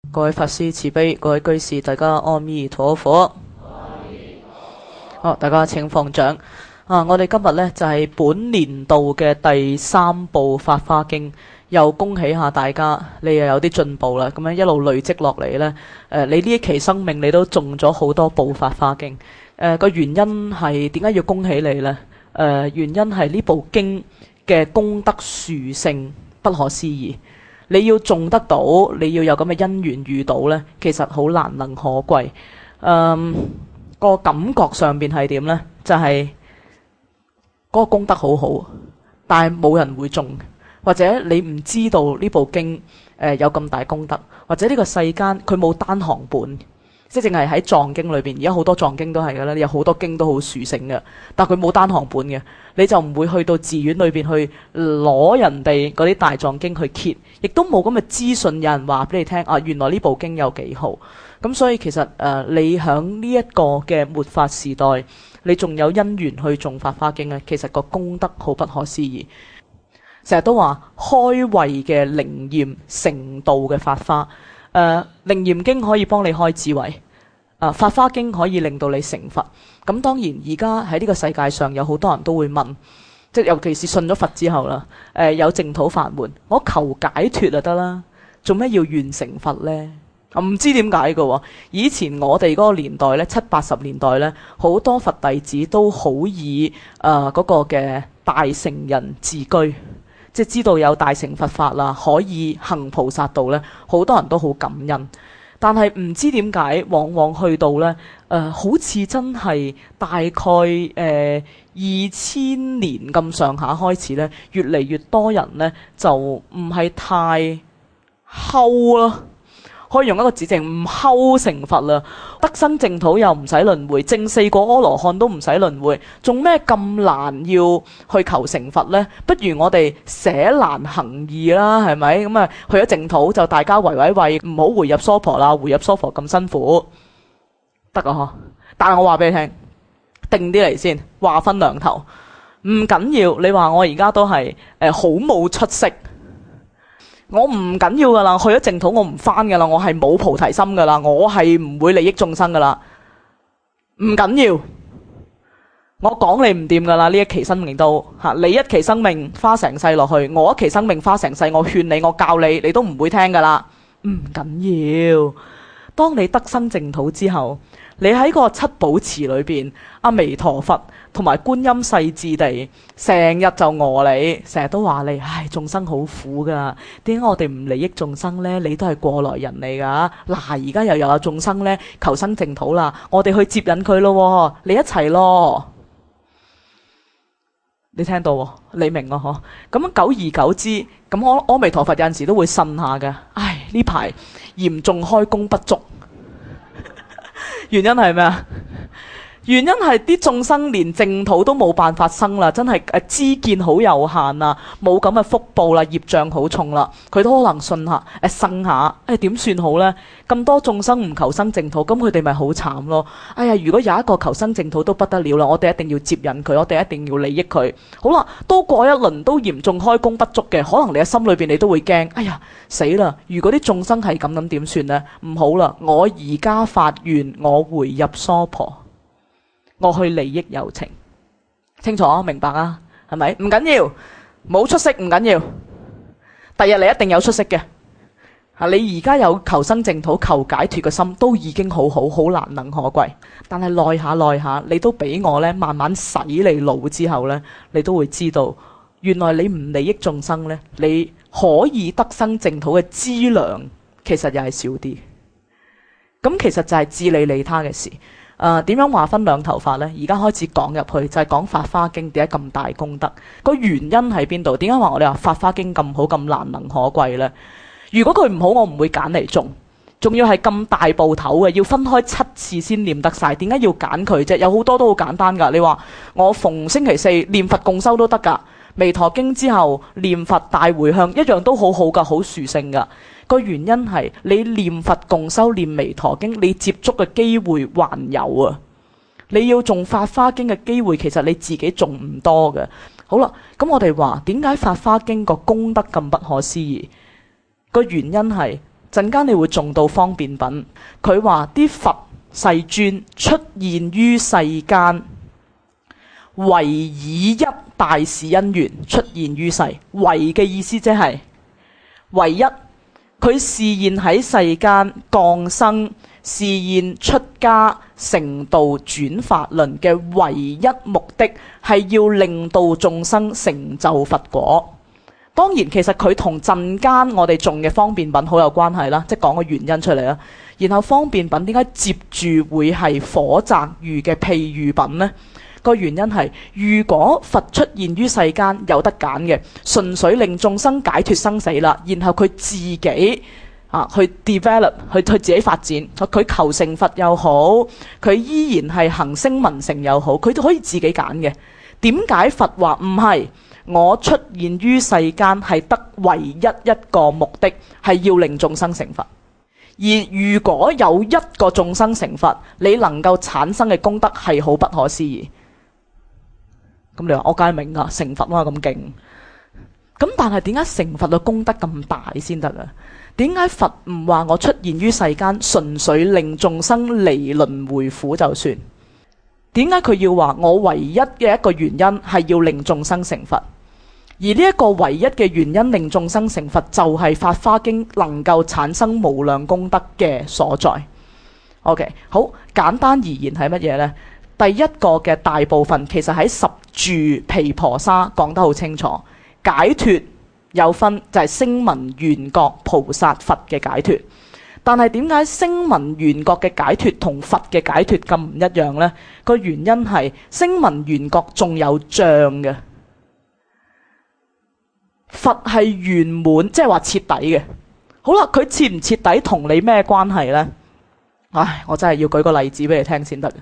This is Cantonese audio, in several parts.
各位法師慈悲，各位居士大家阿彌陀佛。好，大家請放掌。我哋今日呢，就係本年度嘅第3部《法華經》，又恭喜下大家，你又有啲進步啦。咁樣一路累積落嚟呢，你呢一期生命你都中咗好多部《法華經》。個原因係點解要恭喜你呢？原因係呢部經嘅功德殊勝不可思議。你要中得到，你要有咁嘅因緣遇到呢，其實好難能可貴。個感覺上面係點呢？就係嗰個功德好好，但係冇人會中，或者你唔知道呢部經有咁大功德，或者呢個世間佢冇單行本，即係淨係喺藏經裏邊。而家好多藏經都係㗎啦，有好多經都好殊勝嘅，但係佢冇單行本嘅，你就唔會去到寺院裏邊去攞人哋嗰啲大藏經去揭，亦都冇咁嘅資訊，有人話俾你聽啊，原來呢部經有幾好。咁所以其實你響呢一個嘅末法時代，你仲有因緣去誦法華經咧，其實個功德好不可思議。成日都話開慧嘅靈驗，成道嘅法華。靈驗經可以幫你開智慧，法華經可以令到你成佛。咁當然而家喺呢個世界上有好多人都會問，即係尤其是信咗佛之後啦，有淨土法門，我求解脫就得啦，做咩要願成佛呢？唔知點解嘅。以前我哋嗰個年代呢，70-80年代呢，好多佛弟子都好以嗰個嘅大乘人自居，即係知道有大乘佛法啦，可以行菩薩道呢，好多人都好感恩。但係唔知點解，往往去到呢，好似真係大概2000年咁上下開始呢，越嚟越多人呢，就唔係太睺啦。可以用一個字淨唔睺成佛啦，得生淨土又唔使輪迴，證4個阿羅漢都唔使輪迴，仲咩咁難要去求成佛呢？不如我哋捨難行易啦，係咪？咁啊去咗淨土就大家為，唔好回入娑婆啦，回入娑婆咁辛苦，得啊嗬？但係我話俾你聽，定啲嚟先，話分兩頭，唔緊要。你話我而家都係好冇出息。我唔緊要噶啦，去咗淨土我唔返噶啦，我係冇菩提心噶啦，我係唔會利益眾生噶啦，唔緊要。我講你唔掂噶啦，呢一期生命都你一期生命花成世落去，我一期生命花成世，我勸你，我教你，你都唔會聽噶啦，唔緊要。當你得生淨土之後，你喺個七寶池裏邊，阿彌陀佛同埋觀音世智地，成日就餓你，成日都話你，唉，眾生好苦噶，點解我哋唔利益眾生呢？你都係過來人嚟噶。嗱，而家又有眾生呢，求生淨土啦，我哋去接引佢咯，你一齊咯。你聽到，你明啊？嗬，咁久而久之，咁阿彌陀佛有陣時都會呻下嘅。唉，呢排嚴重開工不足。原因係咩啊？原因係啲眾生連淨土都冇辦法生啦，真係知見好有限啊，冇咁嘅福報啦，業障好重啦，佢都可能信下生下，點算好呢？咁多眾生唔求生淨土，咁佢哋咪好慘咯。哎呀，如果有一個求生淨土都不得了啦，我哋一定要接引佢，我哋一定要利益佢。好啦，都過一輪都嚴重開工不足嘅，可能你嘅心裏邊你都會驚，哎呀死啦！如果啲眾生係咁點算呢？唔好啦，我而家發願，我回入娑婆。我去利益有情，清楚明白啊？係咪？唔緊要，冇出息唔緊要，第日你一定有出息嘅。你而家有求生淨土、求解脫嘅心，都已經好難能可貴。但係耐下，你都俾我呢慢慢洗你腦之後呢，你都會知道，原來你唔利益眾生呢，你可以得生淨土嘅資糧，其實又係少啲。咁其實就係自利利他嘅事。點樣話分兩頭法呢？而家開始講入去就係講法華經點解咁大功德，個原因喺邊度？點解話我哋話法華經咁好咁難能可貴呢？如果佢唔好，我唔會揀嚟誦，仲要係咁大部頭嘅，要分開7次先念得晒。點解要揀佢啫？有好多都好簡單噶。你話我逢星期四念佛共修都得噶，彌陀經之後念佛大回向一樣都好好噶，好殊勝噶。個原因係你念佛共修念彌陀經，你接觸嘅機會還有啊。你要誦法華經嘅機會，其實你自己誦唔多嘅。好啦，咁我哋話點解法華經個功德咁不可思議？個原因係陣間你會中到方便品。佢話啲佛世尊出現於世間，唯以一大事因緣出現於世。唯嘅意思即係唯一，佢示現喺世間降生，示現出家成道轉法輪嘅唯一目的係要令到眾生成就佛果。當然其實佢同陣間我哋種嘅方便品好有關係啦，即係講個原因出嚟啦。然後方便品點解接住會係火宅喻嘅譬喻品呢？個原因係如果佛出現於世間有得揀嘅，純粹令眾生解脫生死啦，然後佢自己去 develop 去自己發展，佢求成佛又好，佢依然係行聲聞乘又好，佢都可以自己揀嘅。點解佛話唔係？我出現於世間係得唯一個目的，係要令眾生成佛。而如果有一個眾生成佛，你能夠產生嘅功德係好不可思議。咁你話我梗係明啦，成佛嘛咁勁。咁但係點解成佛嘅功德咁大先得啊？點解佛唔話我出現於世間純粹令眾生離輪迴苦就算？點解佢要話我唯一嘅一個原因係要令眾生成佛？而呢一個唯一嘅原因令眾生成佛，就係《法華經》能夠產生無量功德嘅所在。OK， 好簡單而言係乜嘢呢？第一個嘅大部分其實喺十住毗婆沙講得好清楚，解脫有分就係聲聞緣覺菩薩佛嘅解脫。但係點解聲聞緣覺嘅解脫同佛嘅解脫咁唔一樣呢？個原因係聲聞緣覺仲有障嘅，佛係圓滿，即係話徹底嘅。好啦，佢徹唔徹底同你咩關係呢？唉，我真係要舉個例子俾你聽先得。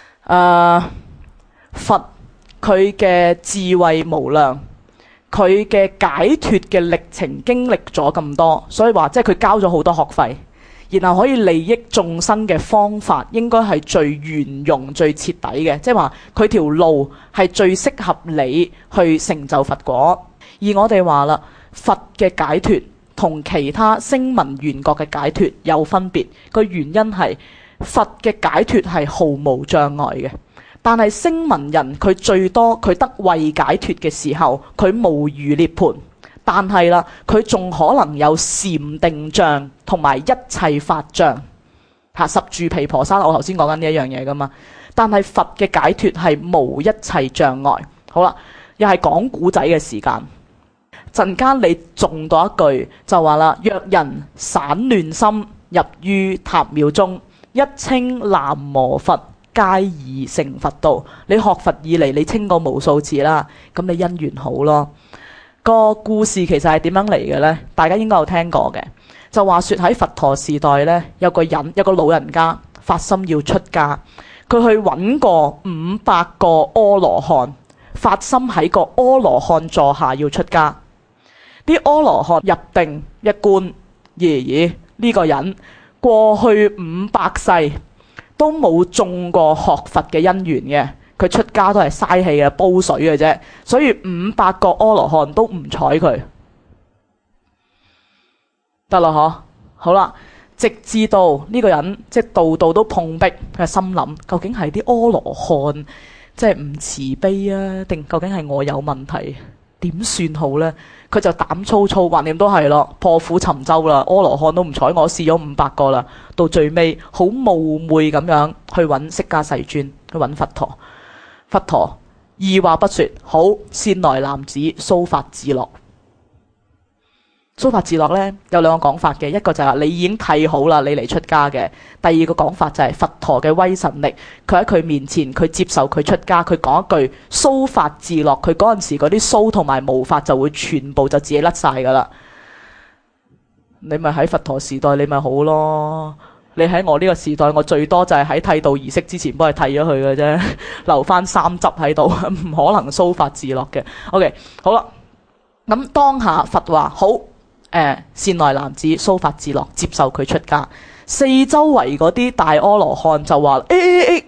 佛佢嘅智慧無量，佢嘅解脫嘅歷程經歷咗咁多，所以話即係佢交咗好多學費，然後可以利益眾生嘅方法應該係最圓融最徹底嘅，即係話佢條路係最適合你去成就佛果。而我哋話啦，佛嘅解脫同其他聲聞緣覺嘅解脫有分別，個原因係佛嘅解脫係毫無障礙嘅，但係聲聞人佢最多佢得慧解脫嘅時候，佢無餘涅槃，但係啦，佢仲可能有禪定障同埋一切法障。十住毗婆沙我頭先講緊呢一樣嘢噶嘛，但係佛嘅解脫係無一切障礙。好啦，又係講古仔嘅時間。陣間你中到一句就話啦，若人散亂心入於塔廟中，一稱南無佛，皆已成佛道。你學佛以嚟，你稱過無數次啦，咁你因緣好咯。個故事其實係點樣嚟嘅呢？大家應該有聽過嘅。就話說喺佛陀時代呢，有個老人家發心要出家，佢去揾過500個阿羅漢，發心喺個阿羅漢座下要出家。啲阿羅漢入定一觀，爺呢個人過去500世都冇中過學佛嘅因緣嘅，佢出家都係嘥氣嘅，煲水嘅啫。所以500個阿羅漢都唔睬佢，得啦嗬。好啦，直至到呢個人即係度度都碰壁，佢心諗究竟係啲阿羅漢即係唔慈悲啊，定究竟係我有問題？點算好呢？佢就膽粗粗，橫掂都係咯，破釜沉舟啦。阿羅漢都唔睬我，試咗500個啦，到最尾好冒昧咁樣去揾釋迦世尊，去揾佛陀。佛陀二話不說，好，善來男子，鬚髮自落。鬚髮自落呢，有兩個講法嘅，一個就係你已經剃好啦，你嚟出家嘅。第二個講法就係佛陀嘅威神力，佢喺佢面前，佢接受佢出家，佢講一句鬚髮自落，佢嗰陣時嗰啲鬚同埋毛髮就會全部就自己甩晒噶啦。你咪喺佛陀時代你咪好咯，你喺我呢個時代，我最多就係喺剃度儀式之前幫佢剃咗佢嘅啫，留翻3執喺度，唔可能鬚髮自落嘅。OK， 好啦，咁當下佛話好。善來男子，鬚髮自落，接受佢出家。四周圍嗰啲大阿羅漢就話：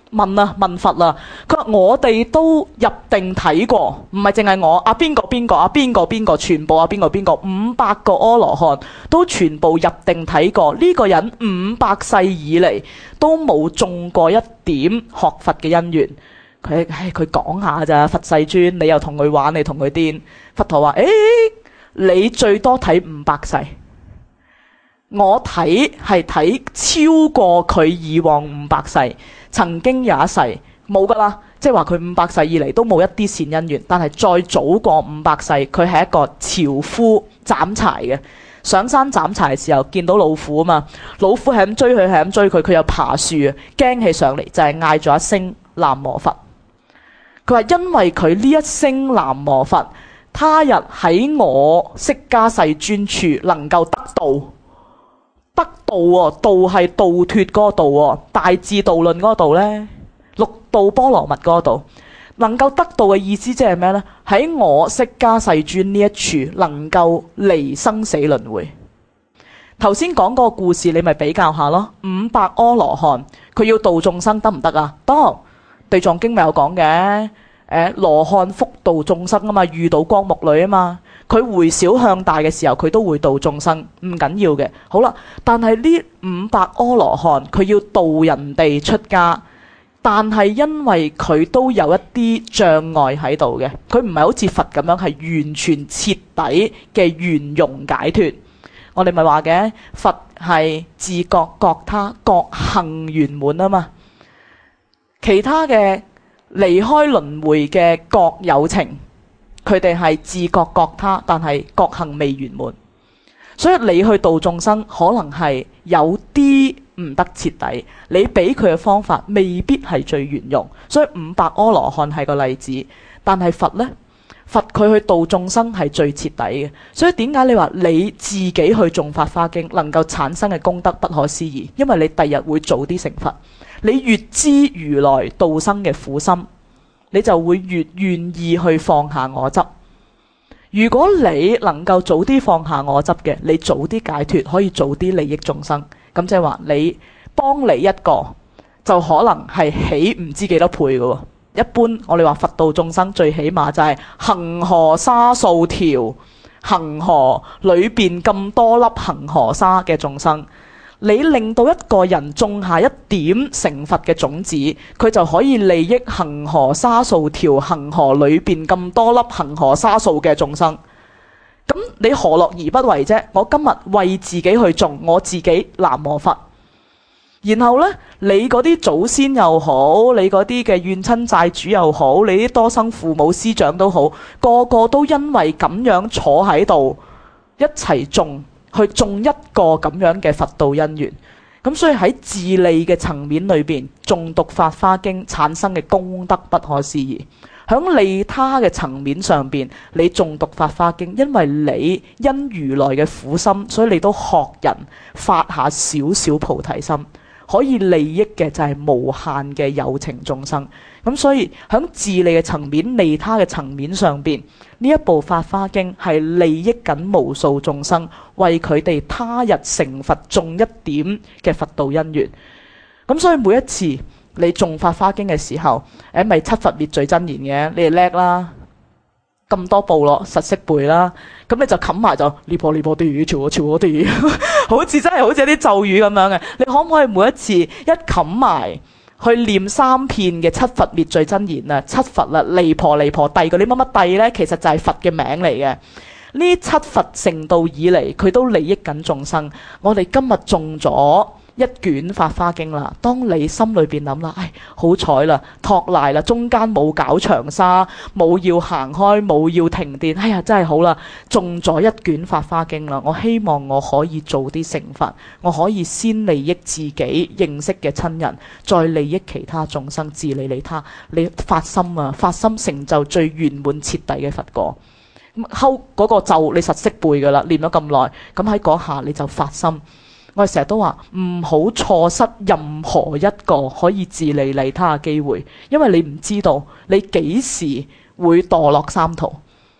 問佛啦，佢話我哋都入定睇過，唔係淨係我邊個，全部邊個500個阿羅漢都全部入定睇過，呢個人500世以嚟都冇中過一點學佛嘅因緣。佢講下咋，佛世尊，你又同佢玩，你同佢癲。佛陀話：你最多睇500世，我睇係睇超過佢以往500世。曾經有一世冇噶啦，即係話佢500世以嚟都冇一啲善因緣，但係再早過500世，佢係一個樵夫斬柴嘅，上山斬柴嘅時候見到老虎啊嘛，老虎係咁追佢，佢又爬樹啊，驚起上嚟就係嗌咗一聲南無佛。佢話因為佢呢一聲南無佛，他日喺我釋迦世尊處能夠得道。得道喎，道係度脫嗰個道喎，大智度論嗰個道呢，六度波羅蜜嗰個道，能夠得道嘅意思即係咩呢？喺我釋迦世尊呢一處能夠離生死輪迴。頭先講嗰個故事你咪比較下咯，500阿羅漢佢要度眾生得唔得啊？得，地藏經咪有講嘅，羅漢福度眾生啊嘛，遇到光目女啊嘛。佢回小向大嘅時候，佢都會度眾生，唔緊要嘅。好啦，但係呢500阿羅漢，佢要度人哋出家，但係因為佢都有一啲障礙喺度嘅，佢唔係好似佛咁樣係完全徹底嘅圓融解脫。我哋咪話嘅，佛係自覺覺他覺行圓滿啊嘛，其他嘅離開輪迴嘅覺有情。佢哋係自覺覺他，但係覺行未圓滿，所以你去度眾生可能係有啲唔得徹底，你俾佢嘅方法未必係最圓融，所以500阿羅漢係個例子。但係佛呢？佛佢去度眾生係最徹底嘅，所以點解你話你自己去誦法華經能夠產生嘅功德不可思議？因為你第日會早啲成佛，你越知如來度生嘅苦心，你就會越願意去放下我執。如果你能夠早啲放下我執嘅，你早啲解脫，可以早啲利益眾生。咁即係話你幫你一個，就可能係起唔知幾多倍嘅。一般我哋話佛度眾生最起碼就係恆河沙數條，恆河裏邊咁多粒恆河沙嘅眾生。你令到一個人種下一點成佛嘅種子，佢就可以利益恆河沙數條恆河裏邊咁多粒恆河沙數嘅眾生。咁你何樂而不為啫？我今日為自己去種，我自己南無佛。然後呢，你嗰啲祖先又好，你嗰啲嘅怨親債主又好，你啲多生父母師長都好，個個都因為咁樣坐喺度一齊種。去種一個咁樣嘅佛道因緣，咁所以喺自利嘅層面裏邊，誦讀法華經產生嘅功德不可思議。響利他嘅層面上邊，你誦讀法華經，因為你因如來嘅苦心，所以你都學人發下少少菩提心，可以利益嘅就係無限嘅有情眾生。咁所以響自利嘅層面、利他嘅層面上邊，呢一部法華經係利益緊無數眾生，為佢哋他日成佛種一點嘅佛道因緣。咁所以每一次你誦法華經嘅時候，咪七佛滅罪真言嘅，你哋叻啦，咁多部落實識背啦，咁你就冚埋就呢波啲，朝我啲，好似真係好似啲咒語咁樣嘅。你可唔可以每一次一冚埋去念3遍嘅七佛滅罪真言啊？七佛啦，離婆帝嗰啲乜乜帝呢，其實就係佛嘅名嚟嘅。呢七佛成道以嚟，佢都利益緊眾生。我哋今日誦咗一卷法華經啦，當你心裏邊諗啦，好彩啦，托賴啦，中間冇搞長沙，冇要行開，冇要停電，真係好啦，誦咗一卷法華經啦，我希望我可以早啲成佛，我可以先利益自己認識嘅親人，再利益其他眾生，自利利他。你發心啊，發心成就最圓滿徹底嘅佛果。咁嗰個咒你實識背噶啦，念咗咁耐，咁喺嗰下你就發心。我哋成日都話唔好錯失任何一個可以自利利他嘅機會，因為你唔知道你幾時會墮落三途。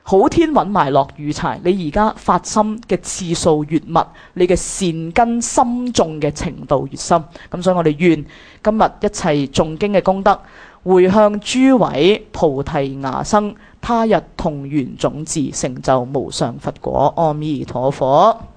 好天揾埋落雨柴，你而家發心嘅次數越密，你嘅善根深重嘅程度越深。咁所以我哋願今日一齊誦經嘅功德，回向諸位菩提芽生，他日同圓種子，成就無上佛果。阿彌陀佛。